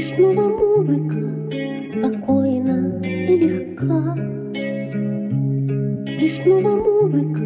снова музыка спокойна и легка. И снова музыка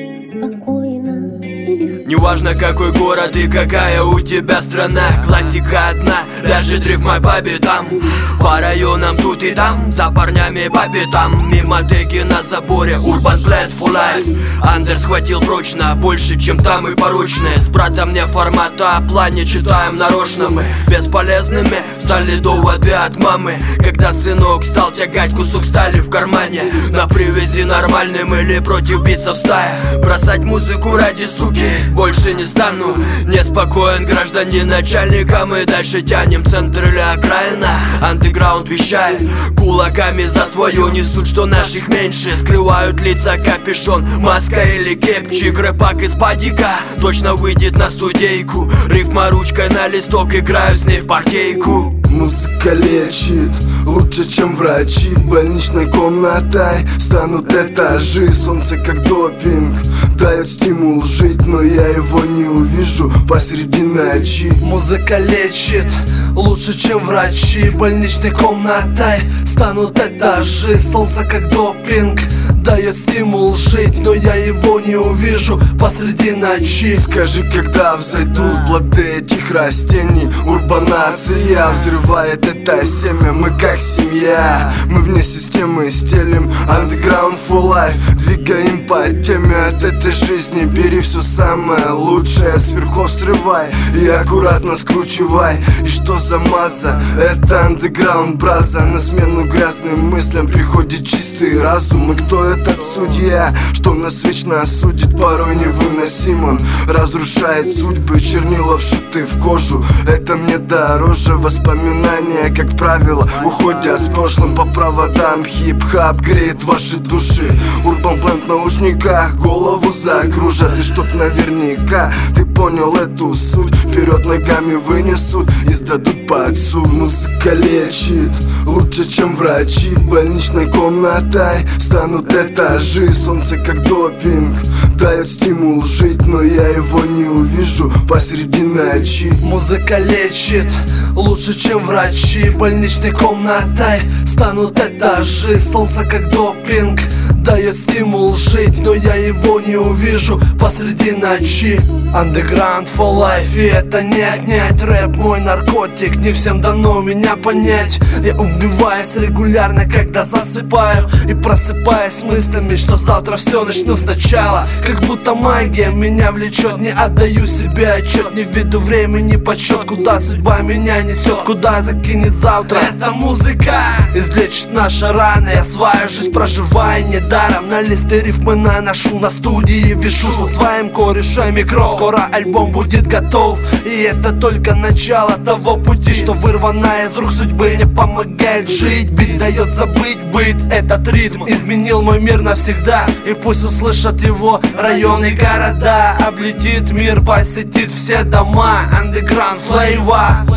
спокойна и легка. Неважно, какой город и какая у тебя страна, классика одна, ляжет рифмой по битам. По районам тут и там, за парнями по пятам. Мимо теги на заборе, Urban Blend for Life. Андер схватил прочно, больше, чем там и порочные. С братом не формата, о плане читаем нарочно. Мы бесполезными стали доводы от мамы, когда сынок стал тягать кусок стали в кармане. На привязи нормальным или против битцев стая. Бросать музыку ради суки больше не стану. Неспокоен гражданин начальника, мы дальше тянем. Центр или окраина, андеграунд вещает. Кулаками за свое несут, что наших меньше. Скрывают лица капюшон, маска или кепчик. Рэпак из падика точно выйдет на студейку. Рифма ручкой на листок, играю с ней в партейку. Музыка лечит лучше, чем врачи. Больничной комнатой станут этажи. Солнце как допинг дает стимул жить, но я его не увижу посреди ночи. Музыка лечит лучше, чем врачи. Больничной комнатой станут этажи. Солнце как допинг дает стимул жить, но я его не увижу посреди ночи. Скажи, когда взойдут плоды этих растений. Урбанация взрывает это семя. Мы как семья, мы вне системы стелим Underground for Life, двигаем по теме от этой жизни. Бери все самое лучшее, сверху срывай и аккуратно скручивай. И что за маза? Это Underground браза. На смену грязным мыслям приходит чистый разум. И кто этот судья, что нас вечно осудит? Порой невыносим он, разрушает судьбы, чернила вшиты в кожу. Это мне дороже. Воспоминания, как правило, уходят с прошлым по проводам. Хип-хап греет ваши души. Urban Blend в наушниках голову закружат. И чтоб наверняка ты понял эту суть, вперед ногами вынесут и сдадут под суд. Музыка лечит лучше, чем врачи. Больничной комнатой станут этажи. Солнце как допинг дает стимул жить, но я его не увижу посреди ночи. Музыка лечит лучше, чем врачи. Больничной комнатой станут этажи. Солнце как допинг дает стимул жить, но я его не увижу посреди ночи. Underground for Life, и это не отнять. Рэп мой наркотик, не всем дано меня понять. Я убиваюсь регулярно, когда засыпаю, и просыпаюсь с мыслями, что завтра все начну сначала. Как будто магия меня влечет, не отдаю себе отчет. Не веду времени подсчет, куда судьба меня несет, куда закинет завтра. Эта музыка излечит наши раны. Я свою жизнь проживаю недаром. На листы рифмы наношу, на студии вешу со своим корешем микро. Скоро альбом будет готов, и это только начало того пути, что вырванная из рук судьбы мне помогает жить. Бит дает забыть быт, этот ритм изменил мой мир навсегда. И пусть услышат его районы и города. Облетит мир, посетит все дома. Underground flavor.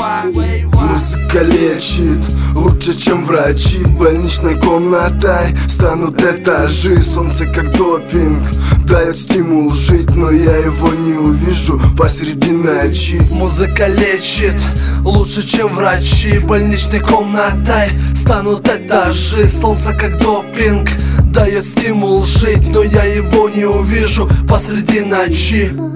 Музыка лечит лучше, чем врачи. Больничной комнатой станут этажи. Солнце как допинг дает стимул жить, но я его не увижу посреди ночи. Музыка лечит лучше, чем врачи. Больничной комнатой станут этажи. Солнце как допинг дает стимул жить, но я его не увижу посреди ночи.